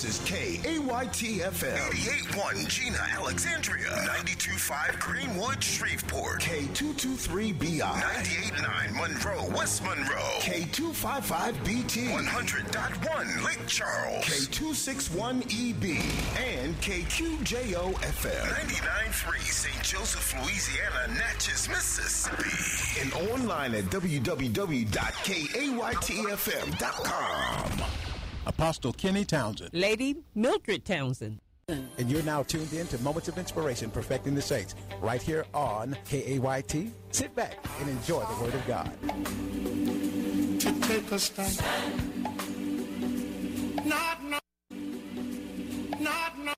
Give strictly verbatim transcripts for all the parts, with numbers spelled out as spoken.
is K A Y T F M. eighty-eight point one Gina, Alexandria. ninety-two point five Greenwood, Shreveport. K two two three B I. ninety-eight point nine Monroe, West Monroe. K two five five B T. one hundred point one Lake Charles. K two six one E B. And K Q J O F M. ninety-nine point three Saint Joseph, Louisiana, Natchez, Mississippi. And online at w w w dot k a y t f m dot com. Apostle Kenny Townsend. Lady Mildred Townsend. And you're now tuned in to Moments of Inspiration, Perfecting the Saints, right here on K A Y T. Sit back and enjoy the Word of God. To take a stand. Not, not, not, not.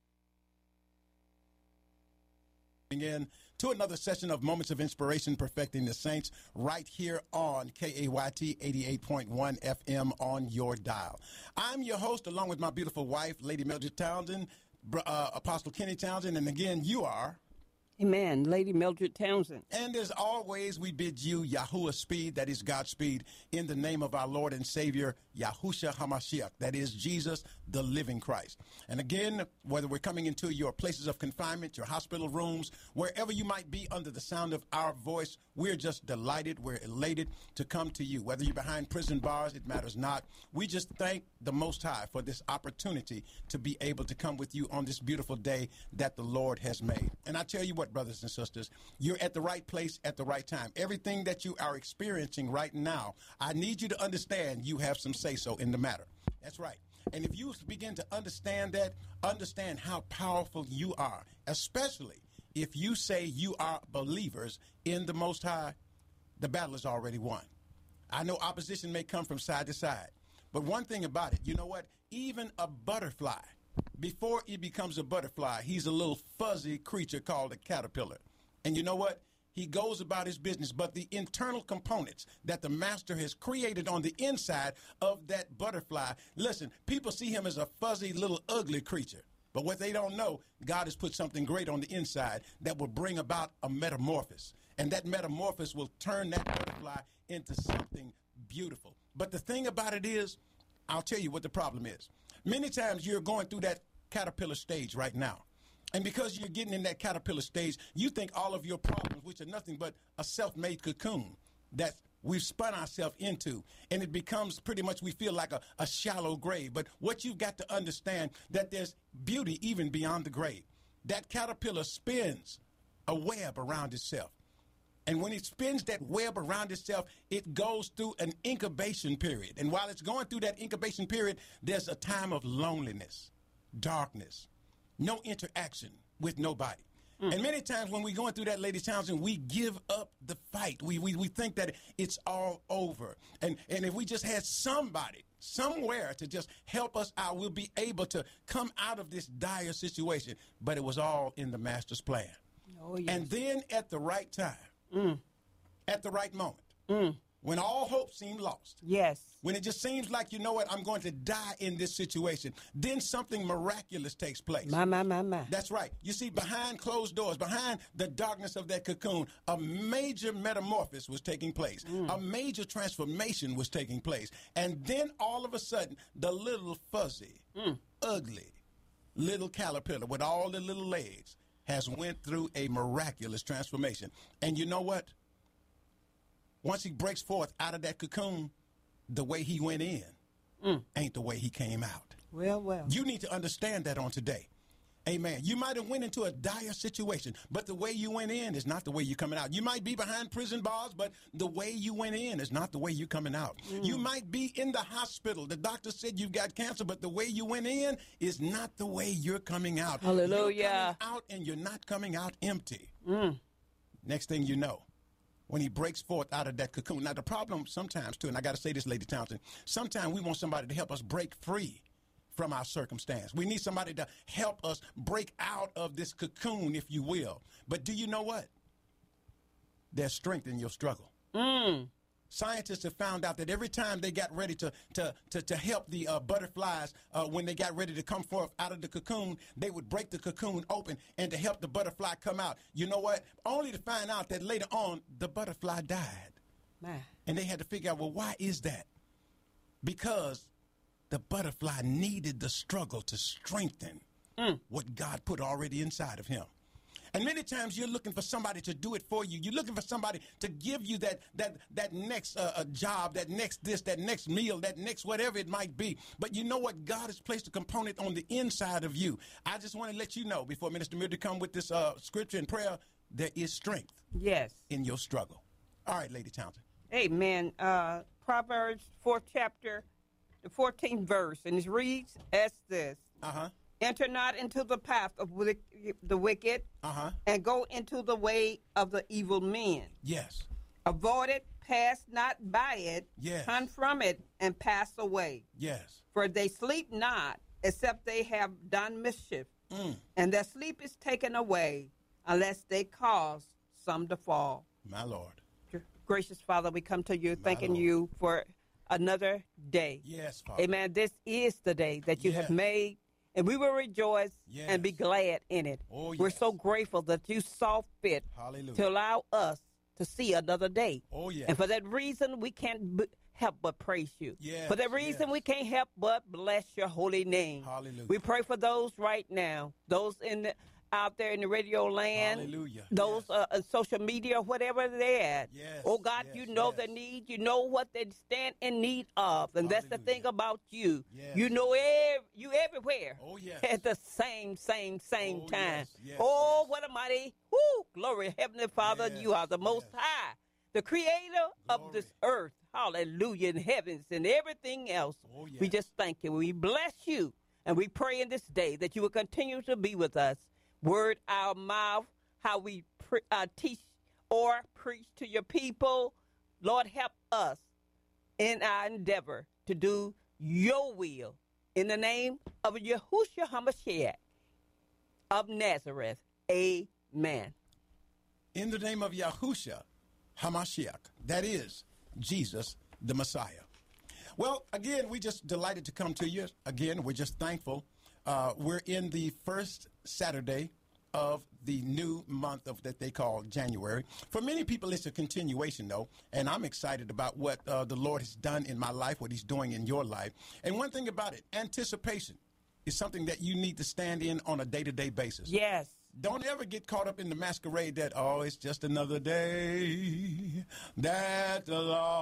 In to another session of Moments of Inspiration, Perfecting the Saints, right here on K A Y T eighty-eight point one F M on your dial. I'm your host, along with my beautiful wife, Lady Mildred Townsend, uh, Apostle Kenny Townsend, and again, you are... Amen. Lady Mildred Townsend. And as always, we bid you Yahuwah speed, that is Godspeed, in the name of our Lord and Savior, Yahushua HaMashiach, that is Jesus, the living Christ. And again, whether we're coming into your places of confinement, your hospital rooms, wherever you might be under the sound of our voice, we're just delighted, we're elated to come to you. Whether you're behind prison bars, it matters not. We just thank the Most High for this opportunity to be able to come with you on this beautiful day that the Lord has made. And I tell you what, brothers and sisters, you're at the right place at the right time. Everything that you are experiencing right now, I need you to understand you have some say-so in the matter. That's right. And if you begin to understand that, understand how powerful you are, especially if you say you are believers in the Most High, the battle is already won. I know opposition may come from side to side, but one thing about it, you know what? Even a butterfly, before he becomes a butterfly, he's a little fuzzy creature called a caterpillar. And you know what? He goes about his business, but the internal components that the master has created on the inside of that butterfly, listen, people see him as a fuzzy little ugly creature. But what they don't know, God has put something great on the inside that will bring about a metamorphosis. And that metamorphosis will turn that butterfly into something beautiful. But the thing about it is, I'll tell you what the problem is. Many times you're going through that caterpillar stage right now. And because you're getting in that caterpillar stage, you think all of your problems, which are nothing but a self-made cocoon that we've spun ourselves into, and it becomes pretty much, we feel like a, a shallow grave. But what you've got to understand, that there's beauty even beyond the grave. That caterpillar spins a web around itself. And when it spins that web around itself, it goes through an incubation period. And while it's going through that incubation period, there's a time of loneliness, darkness, no interaction with nobody. Mm. And many times when we're going through that, Lady Townsend, we give up the fight. We we, we think that it's all over. And, and if we just had somebody, somewhere to just help us out, we'll be able to come out of this dire situation. But it was all in the master's plan. Oh, yes. And then at the right time, Mm. at the right moment, Mm. when all hope seemed lost. Yes. When it just seems like, you know what, I'm going to die in this situation, then something miraculous takes place. My, my, my, my. That's right. You see, behind closed doors, behind the darkness of that cocoon, a major metamorphosis was taking place. Mm. A major transformation was taking place. And then all of a sudden, the little fuzzy, mm. ugly little caterpillar with all the little legs has went through a miraculous transformation. And you know what? Once he breaks forth out of that cocoon, the way he went in mm. ain't the way he came out. Well, well. You need to understand that on today. Amen. You might have went into a dire situation, but the way you went in is not the way you're coming out. You might be behind prison bars, but the way you went in is not the way you're coming out. Mm. You might be in the hospital. The doctor said you've got cancer, but the way you went in is not the way you're coming out. Hallelujah. You're coming out, and you're not coming out empty. Mm. Next thing you know, when he breaks forth out of that cocoon. Now, the problem sometimes, too, and I got to say this, Lady Townsend, sometimes we want somebody to help us break free from our circumstance. We need somebody to help us break out of this cocoon, if you will. But do you know what? There's strength in your struggle. Mm. Scientists have found out that every time they got ready to to to, to help the uh, butterflies, uh, when they got ready to come forth out of the cocoon, they would break the cocoon open and to help the butterfly come out. You know what? Only to find out that later on, the butterfly died. Man. And they had to figure out, well, why is that? Because the butterfly needed the struggle to strengthen mm. what God put already inside of him. And many times you're looking for somebody to do it for you. You're looking for somebody to give you that that that next uh, uh, job, that next this, that next meal, that next whatever it might be. But you know what? God has placed a component on the inside of you. I just want to let you know, before Minister Mildred come with this uh, scripture and prayer, there is strength yes. in your struggle. All right, Lady Townsend. Amen. Uh, Proverbs fourth chapter, the fourteenth verse, and it reads as this. Uh-huh. Enter not into the path of wick- the wicked, uh-huh. and go into the way of the evil men. Yes. Avoid it, pass not by it, yes. turn from it, and pass away. Yes. For they sleep not, except they have done mischief, mm. and their sleep is taken away, unless they cause some to fall. My Lord. Gracious Father, we come to you My thanking Lord. you for another day. Yes, Father. Amen. This is the day that you yes. have made. And we will rejoice yes. and be glad in it. Oh, yes. We're so grateful that you saw fit Hallelujah. to allow us to see another day. Oh, yes. And for that reason, we can't b- help but praise you. Yes. For that reason, yes. we can't help but bless your holy name. Hallelujah. We pray for those right now, those in the, out there in the radio land, Hallelujah. those yes. uh, on social media, whatever they're at. Yes. Oh, God, yes. you know yes. the need. You know what they stand in need of. And Hallelujah. that's the thing about you. Yes. You know ev- you everywhere. Oh, yes. At the same, same, same oh, time. Yes. Yes. oh, yes. what a mighty, whoo, glory, Heavenly Father, Yes. you are the Most yes. High, the creator glory. of this earth. Hallelujah, in heavens and everything else. Oh, yes. We just thank you. We bless you. And we pray in this day that you will continue to be with us. Word our mouth, how we pre- uh, teach or preach to your people. Lord, help us in our endeavor to do your will. In the name of Yahushua HaMashiach of Nazareth. Amen. In the name of Yahushua HaMashiach, that is Jesus the Messiah. Well, again, we just delighted to come to you. Again, we're just thankful. Uh, we're in the first Saturday of the new month of that they call January. For many people, it's a continuation, though, and I'm excited about what uh, the Lord has done in my life, what he's doing in your life. And one thing about it, anticipation is something that you need to stand in on a day-to-day basis. Yes. Don't ever get caught up in the masquerade that, oh, it's just another day that the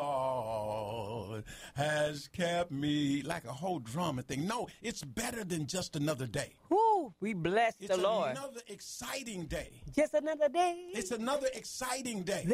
Lord has kept me, like a whole drama thing. No, it's better than just another day. Woo, we bless It's the Lord. another exciting day. Just another day. It's another exciting day.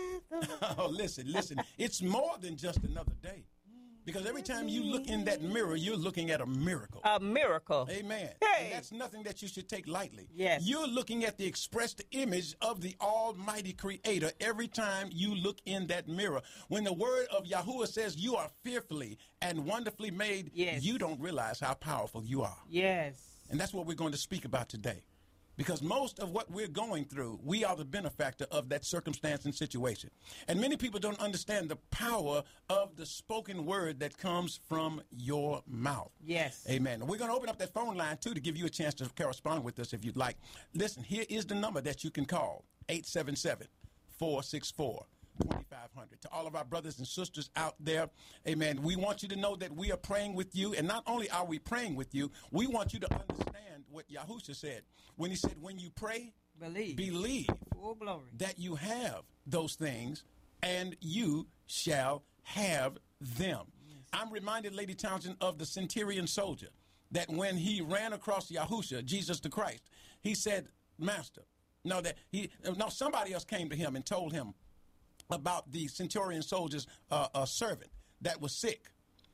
Oh, listen, listen. It's more than just another day. Because every time you look in that mirror, you're looking at a miracle. A miracle. Amen. Hey. And that's nothing that you should take lightly. Yes. You're looking at the expressed image of the Almighty Creator every time you look in that mirror. When the word of Yahuwah says you are fearfully and wonderfully made, yes. you don't realize how powerful you are. Yes. And that's what we're going to speak about today. Because most of what we're going through, we are the benefactor of that circumstance and situation. And many people don't understand the power of the spoken word that comes from your mouth. Yes. Amen. We're going to open up that phone line, too, to give you a chance to correspond with us if you'd like. Listen, here is the number that you can call, eight seven seven, four six four, twenty-five hundred. To all of our brothers and sisters out there, amen, we want you to know that we are praying with you. And not only are we praying with you, we want you to understand what Yahushua said when he said, when you pray, believe, believe oh, glory. that you have those things and you shall have them. Yes. I'm reminded, Lady Townsend, of the centurion soldier that when he ran across Yahushua, Jesus the Christ, he said, Master, no, that he, no, somebody else came to him and told him about the centurion soldier's uh, uh, servant that was sick.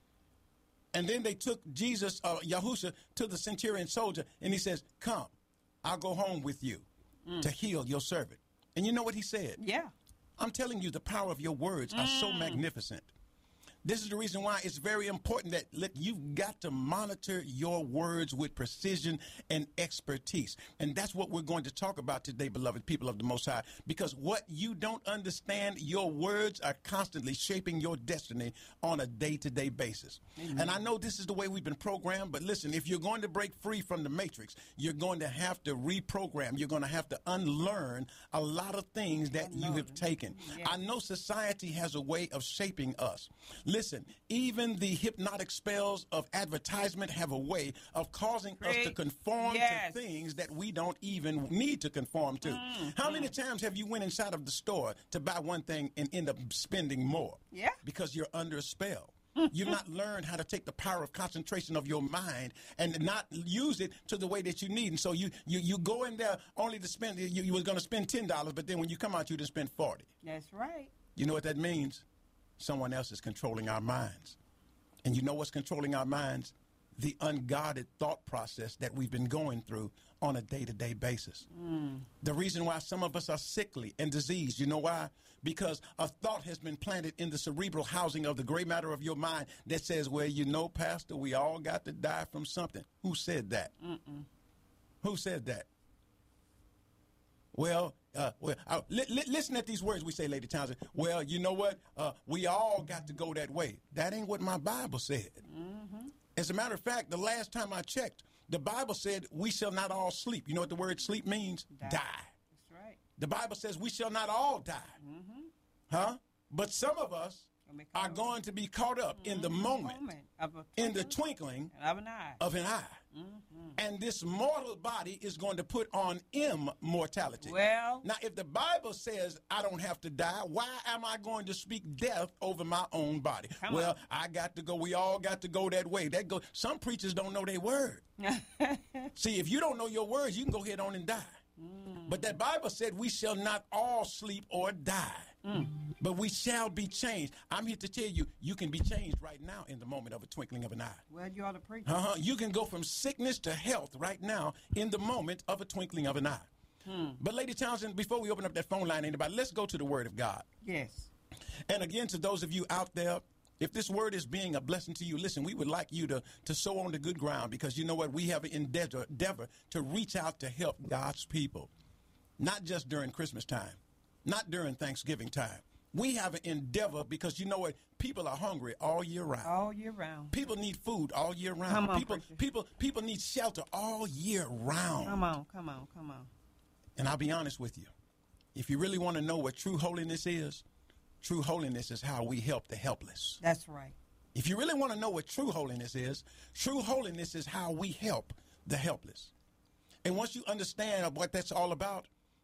And then they took Jesus, uh, Yahushua, to the centurion soldier, and he says, come, I'll go home with you mm. to heal your servant. And you know what he said? Yeah. I'm telling you, the power of your words mm. are so magnificent. This is the reason why it's very important that look, you've got to monitor your words with precision and expertise. And that's what we're going to talk about today, beloved people of the Most High, because what you don't understand, your words are constantly shaping your destiny on a day-to-day basis. Mm-hmm. And I know this is the way we've been programmed, but listen, if you're going to break free from the matrix, you're going to have to reprogram. You're going to have to unlearn a lot of things that you have taken. Yes. I know society has a way of shaping us. Listen, even the hypnotic spells of advertisement have a way of causing us to conform yes. to things that we don't even need to conform to. Mm, How mm. many times have you went inside of the store to buy one thing and end up spending more? Yeah. Because you're under a spell. You've not learned how to take the power of concentration of your mind and not use it to the way that you need. And so you you, you go in there only to spend, you, you were going to spend ten dollars, but then when you come out, you just spend forty dollars. That's right. You know what that means? Someone else is controlling our minds. And you know what's controlling our minds? The unguarded thought process that we've been going through on a day-to-day basis. Mm. The reason why some of us are sickly and diseased, you know why? Because a thought has been planted in the cerebral housing of the gray matter of your mind that says, well, you know, Pastor, we all got to die from something. Who said that? Mm-mm. Who said that? Well, uh, well uh, li- li- listen at these words we say, Lady Townsend. Well, you know what? Uh, we all got to go that way. That ain't what my Bible said. Mm-hmm. As a matter of fact, the last time I checked, the Bible said we shall not all sleep. You know what the word sleep means? Die. die. That's right. The Bible says we shall not all die. Mm-hmm. Huh? But some of us are going to be caught up mm-hmm. in the moment, moment of a in the twinkling of an eye. Of an eye. Mm-hmm. And this mortal body is going to put on immortality. Well, now, if the Bible says I don't have to die, why am I going to speak death over my own body? Well, on. I got to go. We all got to go that way. That go. Some preachers don't know their word. See, if you don't know your words, you can go ahead on and die. Mm. But that Bible said we shall not all sleep or die. Mm. But we shall be changed. I'm here to tell you, you can be changed right now in the moment of a twinkling of an eye. Well, you ought to preach. Uh-huh. You can go from sickness to health right now in the moment of a twinkling of an eye. Hmm. But, Lady Townsend, before we open up that phone line, anybody, let's go to the Word of God. Yes. And again, to those of you out there, if this word is being a blessing to you, listen, we would like you to, to sow on the good ground because you know what? We have an endeavor, endeavor to reach out to help God's people, not just during Christmas time. Not during Thanksgiving time. We have an endeavor because you know what? People are hungry all year round. All year round. People need food all year round. Come on, people, preacher. people, people need shelter all year round. Come on, come on, come on. And I'll be honest with you. If you really want to know what true holiness is, true holiness is how we help the helpless. That's right. If you really want to know what true holiness is, true holiness is how we help the helpless. And once you understand what that's all about,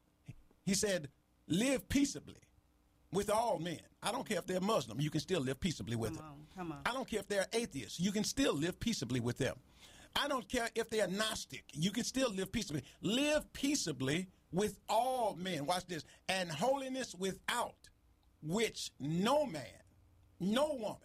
he said, live peaceably with all men. I don't care if they're Muslim. You can still live peaceably with come them. On, come on. I don't care if they're atheists. You can still live peaceably with them. I don't care if they're Gnostic. You can still live peaceably. Live peaceably with all men. Watch this. And holiness without which no man, no woman,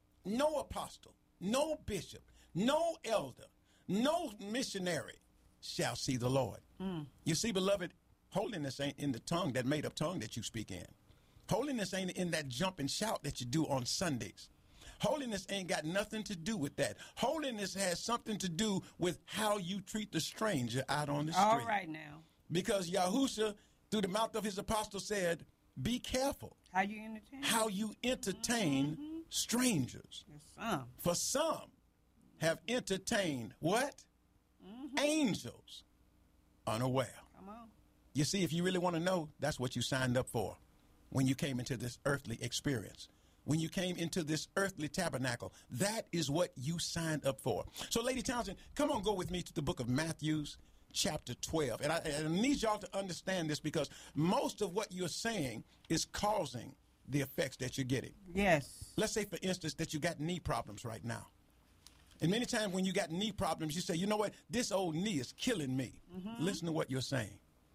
no apostle, no bishop, no elder, no missionary shall see the Lord. Mm. You see, beloved, holiness ain't in the tongue, that made-up tongue that you speak in. Holiness ain't in that jump and shout that you do on Sundays. Holiness ain't got nothing to do with that. Holiness has something to do with how you treat the stranger out on the street. All right now. Because Yahusha, through the mouth of his apostle, said, be careful. How you entertain? How you entertain mm-hmm. strangers. Some. For some have entertained what? Mm-hmm. Angels unaware. Come on. You see, if you really want to know, that's what you signed up for when you came into this earthly experience. When you came into this earthly tabernacle, that is what you signed up for. So, Lady Townsend, come on, go with me to the book of Matthew, chapter twelve. And I, and I need y'all to understand this because most of what you're saying is causing the effects that you're getting. Yes. Let's say, for instance, that you got knee problems right now. And many times when you got knee problems, you say, you know what, this old knee is killing me. Mm-hmm. Listen to what you're saying.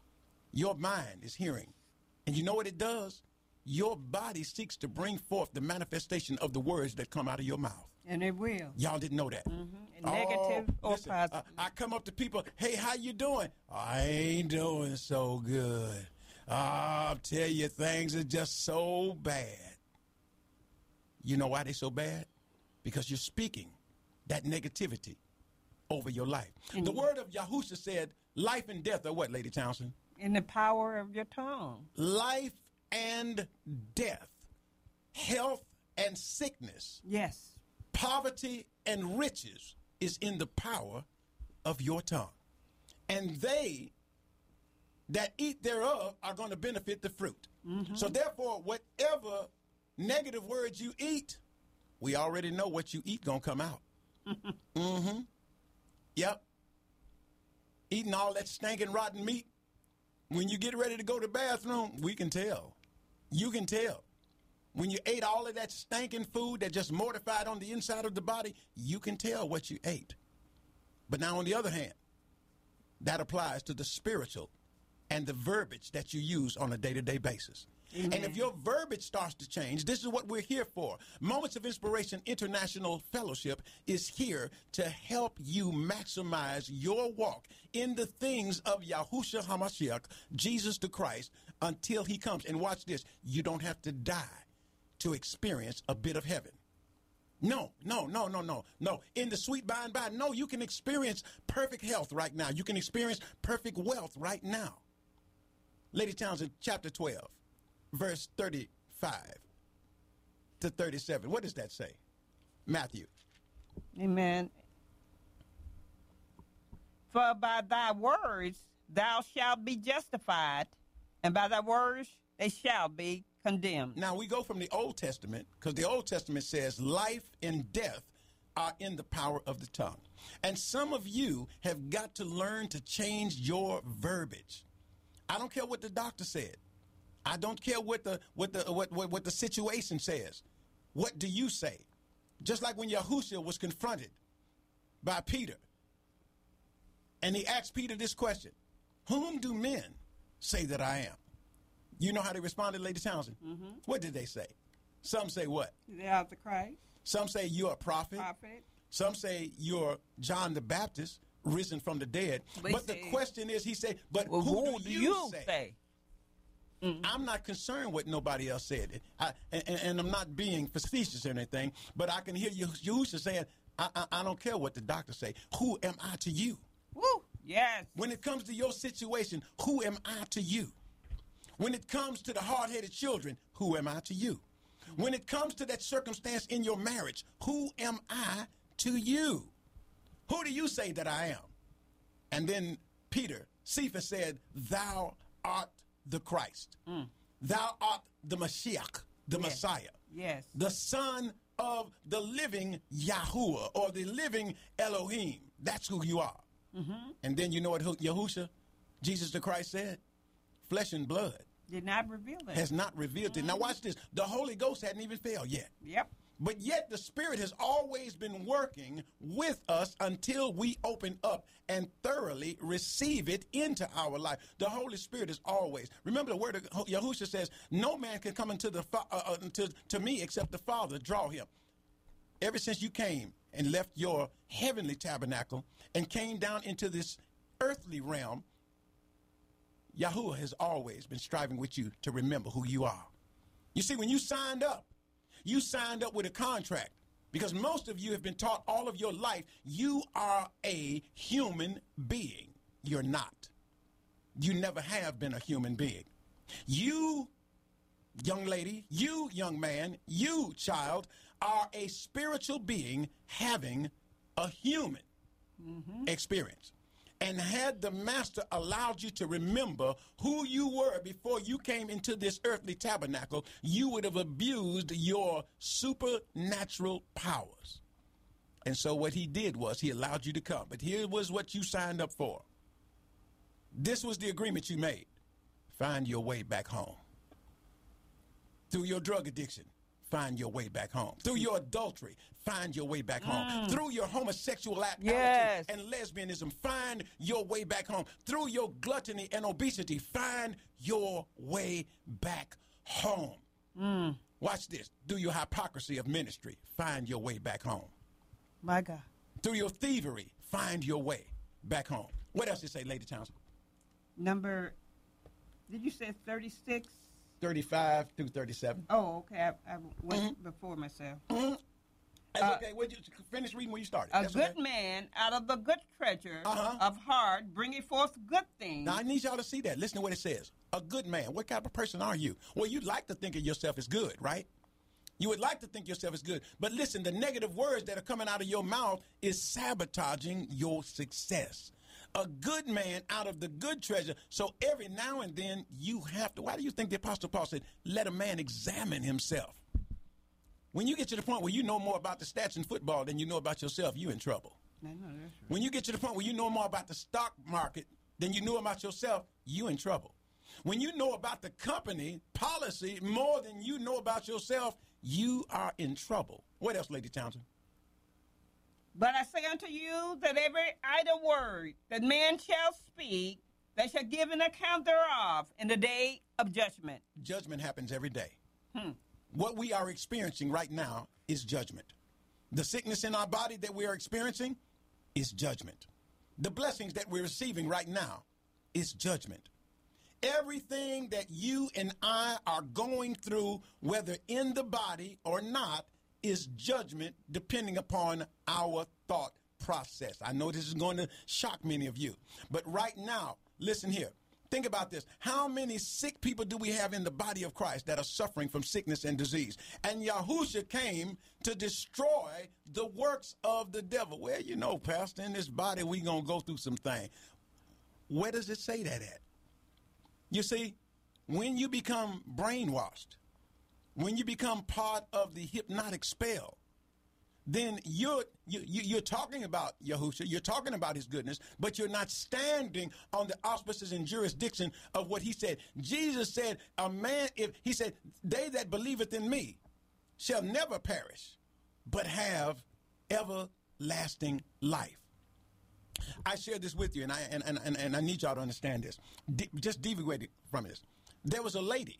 Your mind is hearing. And you know what it does? Your body seeks to bring forth the manifestation of the words that come out of your mouth. And it will. Y'all didn't know that. Mm-hmm. Negative oh, or listen, positive. I, I come up to people, hey, how you doing? I ain't doing so good. I'll tell you, things are just so bad. You know why they're so bad? Because you're speaking that negativity over your life. Mm-hmm. The word of Yahusha said, life and death are what, Lady Townsend? In the power of your tongue. Life and death, health and sickness, yes, poverty and riches is in the power of your tongue. And they that eat thereof are going to benefit the fruit. Mm-hmm. So therefore, whatever negative words you eat, we already know what you eat gonna come out. Mm-hmm. Yep. Eating all that stinking rotten meat. When you get ready to go to the bathroom, we can tell. You can tell. When you ate all of that stinking food that just mortified on the inside of the body, you can tell what you ate. But now on the other hand, that applies to the spiritual and the verbiage that you use on a day-to-day basis. Amen. And if your verbiage starts to change, this is what we're here for. Moments of Inspiration International Fellowship is here to help you maximize your walk in the things of Yahushua HaMashiach, Jesus the Christ, until he comes. And watch this. You don't have to die to experience a bit of heaven. No, no, no, no, no, no. In the sweet by and by, no, you can experience perfect health right now. You can experience perfect wealth right now. Lady Townsend, chapter twelve, verse thirty-five to thirty-seven. What does that say? Matthew. Amen. For by thy words thou shalt be justified, and by thy words they shall be condemned. Now we go from the Old Testament, because the Old Testament says life and death are in the power of the tongue. And some of you have got to learn to change your verbiage. I don't care what the doctor said. I don't care what the what the what what, what the situation says. What do you say? Just like when Yahushua was confronted by Peter, and he asked Peter this question: whom do men say that I am? You know how they responded, Lady Townsend? Mm-hmm. What did they say? Some say what? They are the Christ. Some say you're a prophet. Prophet. Some say you're John the Baptist, risen from the dead. But, but the question is, he said, but well, who, who do you, you say? say? Mm-hmm. I'm not concerned what nobody else said. I, and, and I'm not being facetious or anything, but I can hear Yahushua saying, I, I, I don't care what the doctor say. Who am I to you? Woo, yes. When it comes to your situation, who am I to you? When it comes to the hard-headed children, who am I to you? When it comes to that circumstance in your marriage, who am I to you? Who do you say that I am? And then Peter, Cephas said, thou art the Christ. Mm. Thou art the Mashiach, the yes. Messiah. Yes. The Son of the living Yahuwah, or the living Elohim. That's who you are. Mm-hmm. And then you know what Yahushua, Jesus the Christ, said? Flesh and blood did not reveal it. Has not revealed mm-hmm. it. Now watch this. The Holy Ghost hadn't even failed yet. Yep. But yet the Spirit has always been working with us until we open up and thoroughly receive it into our life. The Holy Spirit is always. Remember the word of Yahushua says, no man can come into the uh, uh, to, to me except the Father draw him. Ever since you came and left your heavenly tabernacle and came down into this earthly realm, Yahuwah has always been striving with you to remember who you are. You see, when you signed up, you signed up with a contract, because most of you have been taught all of your life you are a human being. You're not. You never have been a human being. You, young lady, you, young man, you, child, are a spiritual being having a human mm-hmm. experience. And had the master allowed you to remember who you were before you came into this earthly tabernacle, you would have abused your supernatural powers. And so what he did was he allowed you to come. But here was what you signed up for. This was the agreement you made. Find your way back home. Through your drug addiction, find your way back home. Through your adultery, find your way back home. Mm. Through your homosexuality yes. and lesbianism, find your way back home. Through your gluttony and obesity, find your way back home. Mm. Watch this. Through your hypocrisy of ministry, find your way back home. My God. Through your thievery, find your way back home. What else did you say, Lady Townsend? Number, did you say thirty-six? thirty-five through thirty-seven. Oh, okay. I, I went mm-hmm. before myself. Mm-hmm. That's uh, okay. Well, you finish reading where you started. A That's good okay. man out of the good treasure uh-huh. of heart bringing forth good things. Now, I need y'all to see that. Listen to what it says. A good man. What type of person are you? Well, you'd like to think of yourself as good, right? You would like to think yourself as good. But listen, the negative words that are coming out of your mouth is sabotaging your success. A good man out of the good treasure. So every now and then you have to. Why do you think the Apostle Paul said, let a man examine himself? When you get to the point where you know more about the stats in football than you know about yourself, you in trouble. I know that's right. When you get to the point where you know more about the stock market than you know about yourself, you in trouble. When you know about the company policy more than you know about yourself, you are in trouble. What else, Lady Townsend? But I say unto you that every idle word that man shall speak, they shall give an account thereof in the day of judgment. Judgment happens every day. Hmm. What we are experiencing right now is judgment. The sickness in our body that we are experiencing is judgment. The blessings that we're receiving right now is judgment. Everything that you and I are going through, whether in the body or not, is judgment depending upon our thought process. I know this is going to shock many of you, but right now, listen here. Think about this. How many sick people do we have in the body of Christ that are suffering from sickness and disease? And Yahushua came to destroy the works of the devil. Well, you know, Pastor, in this body, we're going to go through some things. Where does it say that at? You see, when you become brainwashed, when you become part of the hypnotic spell, then you're, you, you're talking about Yahushua, you're talking about his goodness, but you're not standing on the auspices and jurisdiction of what he said. Jesus said, a man, if he said, they that believeth in me shall never perish, but have everlasting life. I share this with you, and I and, and, and, and I need y'all to understand this. De- just deviate from this. There was a lady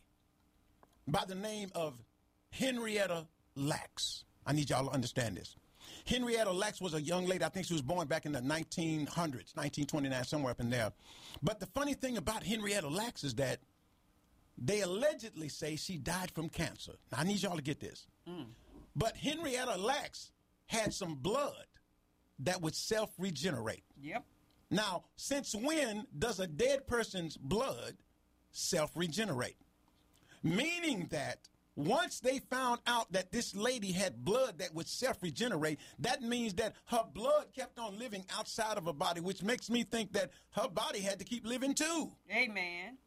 by the name of Henrietta Lacks. I need y'all to understand this. Henrietta Lacks was a young lady. I think she was born back in the nineteen hundreds, nineteen twenty-nine, somewhere up in there. But the funny thing about Henrietta Lacks is that they allegedly say she died from cancer. Now, I need y'all to get this. Mm. But Henrietta Lacks had some blood that would self-regenerate. Yep. Now, since when does a dead person's blood self-regenerate? Meaning that once they found out that this lady had blood that would self-regenerate, that means that her blood kept on living outside of her body, which makes me think that her body had to keep living too. Amen.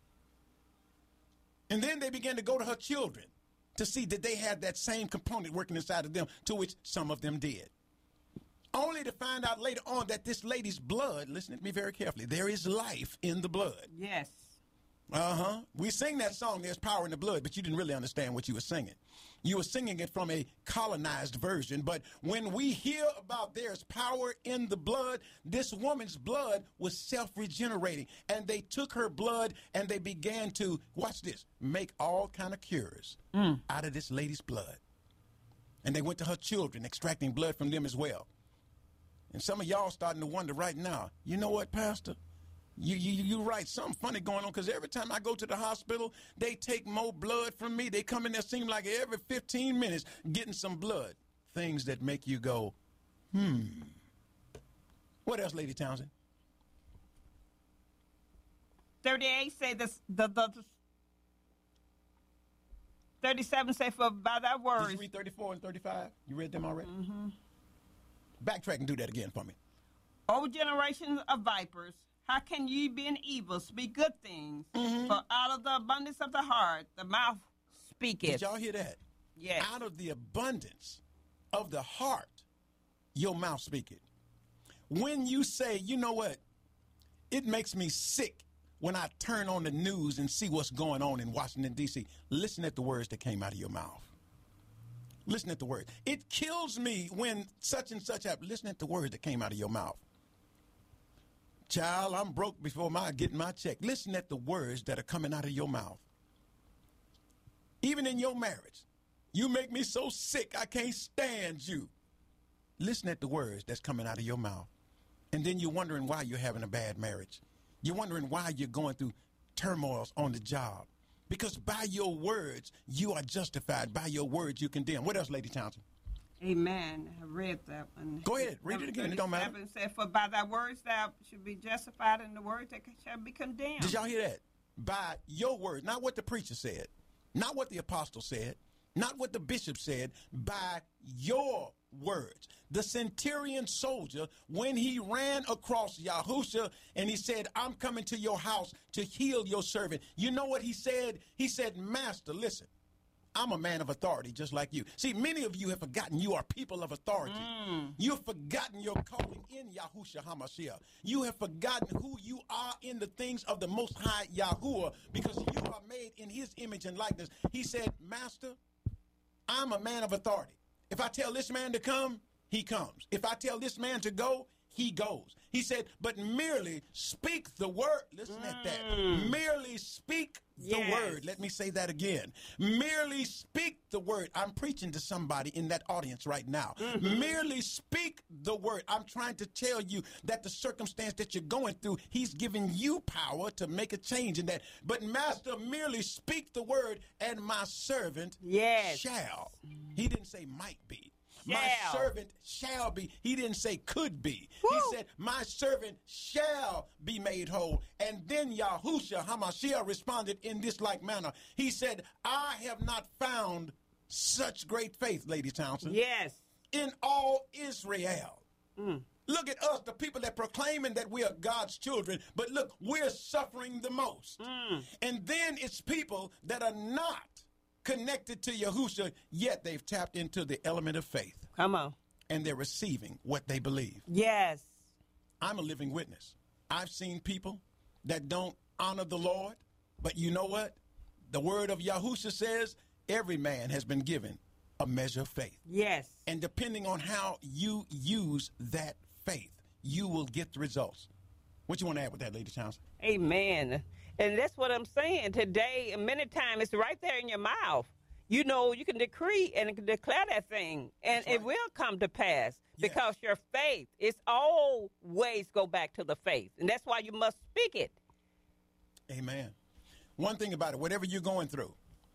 And then they began to go to her children to see that they had that same component working inside of them, to which some of them did. Only to find out later on that this lady's blood, listen to me very carefully, there is life in the blood. Yes. Uh-huh. We sing that song, There's Power in the Blood, but you didn't really understand what you were singing. You were singing it from a colonized version, but when we hear about there's power in the blood, this woman's blood was self-regenerating, and they took her blood and they began to, watch this, make all kind of cures mm. out of this lady's blood. And they went to her children, extracting blood from them as well. And some of y'all starting to wonder right now, you know what, Pastor? You, you, you're right. Something funny going on, because every time I go to the hospital, they take more blood from me. They come in there, seem like every fifteen minutes, getting some blood. Things that make you go, hmm. What else, Lady Townsend? thirty-eight say this, the, the, the thirty-seven say, for by thy words. Did you read thirty-four and thirty-five? You read them already? Mm-hmm. Backtrack and do that again for me. O generations of vipers, how can ye be in evil speak good things? Mm-hmm. For out of the abundance of the heart, the mouth speaketh. Did y'all hear that? Yes. Out of the abundance of the heart, your mouth speaketh. When you say, you know what, it makes me sick when I turn on the news and see what's going on in Washington, D C, listen at the words that came out of your mouth. Listen at the words. It kills me when such and such happens. Listen at the words that came out of your mouth. Child, I'm broke before my getting my check. Listen at the words that are coming out of your mouth. Even in your marriage, you make me so sick I can't stand you. Listen at the words that's coming out of your mouth. And then you're wondering why you're having a bad marriage. You're wondering why you're going through turmoils on the job. Because by your words, you are justified. By your words, you condemn. What else, Lady Townsend? Amen. I read that one. Go ahead. Read it again. It don't matter. Said, for by thy words thou should be justified, and the words that shall be condemned. Did y'all hear that? By your words. Not what the preacher said. Not what the apostle said. Not what the bishop said. By your words. The centurion soldier, when he ran across Yahushua and he said, I'm coming to your house to heal your servant. You know what he said? He said, Master, listen, I'm a man of authority just like you. See, many of you have forgotten you are people of authority. Mm. You've forgotten your calling in Yahushua HaMashiach. You have forgotten who you are in the things of the Most High Yahuwah, because you are made in his image and likeness. He said, Master, I'm a man of authority. If I tell this man to come, he comes. If I tell this man to go, he goes. He said, but merely speak the word. Listen mm. at that. Merely speak the yes. word. Let me say that again. Merely speak the word. I'm preaching to somebody in that audience right now. Mm-hmm. Merely speak the word. I'm trying to tell you that the circumstance that you're going through, he's giving you power to make a change in that. But Master, merely speak the word, and my servant yes. shall. He didn't say might be. My shall. servant shall be. He didn't say could be. Woo. He said, my servant shall be made whole. And then Yahushua HaMashiach responded in this like manner. He said, I have not found such great faith, Lady Townsend. Yes. In all Israel. Mm. Look at us, the people that proclaiming that we are God's children, but look, we're suffering the most. Mm. And then it's people that are not connected to Yahushua, yet they've tapped into the element of faith. Come on. And they're receiving what they believe. Yes. I'm a living witness. I've seen people that don't honor the Lord, but you know what? The word of Yahushua says every man has been given a measure of faith. Yes. And depending on how you use that faith, you will get the results. What you want to add with that, Lady Townsend? Amen. And that's what I'm saying today. Many times it's right there in your mouth. You know, you can decree and declare that thing, and right. it will come to pass yes. because your faith is always go back to the faith. And that's why you must speak it. Amen. One thing about it, whatever you're going through,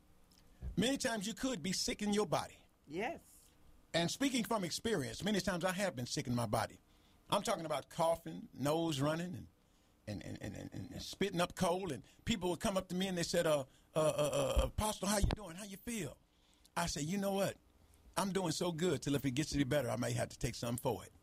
many times you could be sick in your body. Yes. And speaking from experience, many times I have been sick in my body. I'm talking about coughing, nose running, and And, and, and, and spitting up cold, and people would come up to me and they said, uh, uh, uh, uh, Apostle, how you doing? How you feel? I said, you know what? I'm doing so good till if it gets any better, I may have to take something for it.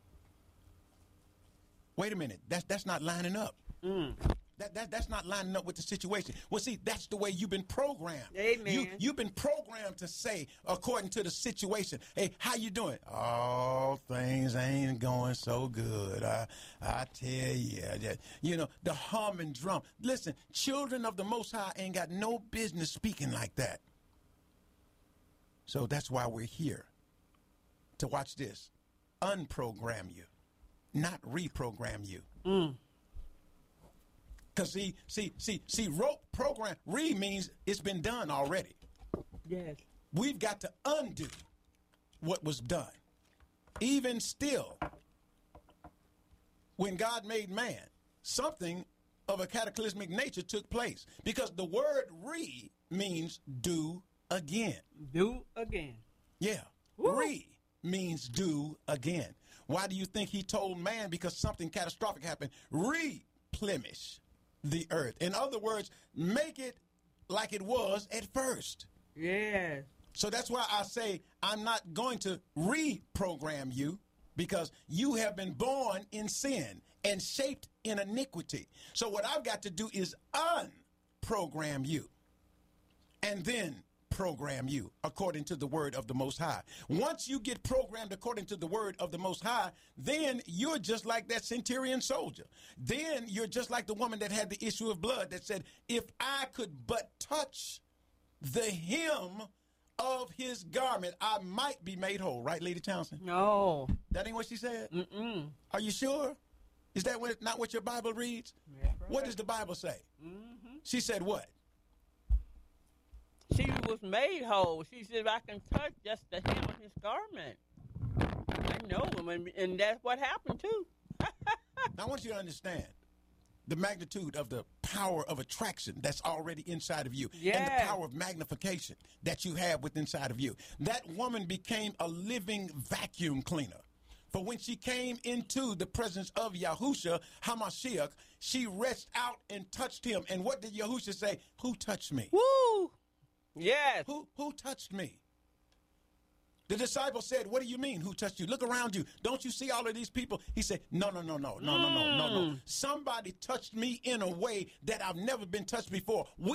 Wait a minute. That's, that's not lining up. Mm. That, that That's not lining up with the situation. Well, see, that's the way you've been programmed. Amen. You, you've been programmed to say, according to the situation, hey, how you doing? Oh, things ain't going so good. I, I tell you, that, you know, the hum and drum. Listen, children of the Most High ain't got no business speaking like that. So that's why we're here, to watch this. Unprogram you, not reprogram you. Mm. Because see, see, see, see, rope program, re means it's been done already. Yes. We've got to undo what was done. Even still, when God made man, something of a cataclysmic nature took place. Because the word re means do again. Do again. Yeah. Woo. Re means do again. Why do you think he told man? Because something catastrophic happened. Replenish the earth. In other words, make it like it was at first. Yeah. So that's why I say I'm not going to reprogram you, because you have been born in sin and shaped in iniquity. So what I've got to do is unprogram you and then program you according to the word of the Most High. Once you get programmed according to the word of the Most High, then you're just like that centurion soldier. Then you're just like the woman that had the issue of blood that said, if I could but touch the hem of his garment, I might be made whole. Right, Lady Townsend? No. That ain't what she said? Mm-mm. Are you sure? Is that what, not what your Bible reads? Right. What does the Bible say? Mm-hmm. She said what? She was made whole. She said, I can touch just the hem of his garment. I know him, and, and that's what happened, too. Now, I want you to understand the magnitude of the power of attraction that's already inside of you, yeah. and the power of magnification that you have within inside of you. That woman became a living vacuum cleaner. For when she came into the presence of Yahushua HaMashiach, she reached out and touched him. And what did Yahushua say? Who touched me? Woo! Yes. Who who touched me? The disciple said, what do you mean, who touched you? Look around you. Don't you see all of these people? He said, no, no, no, no, no, no, no, no, no. Somebody touched me in a way that I've never been touched before. We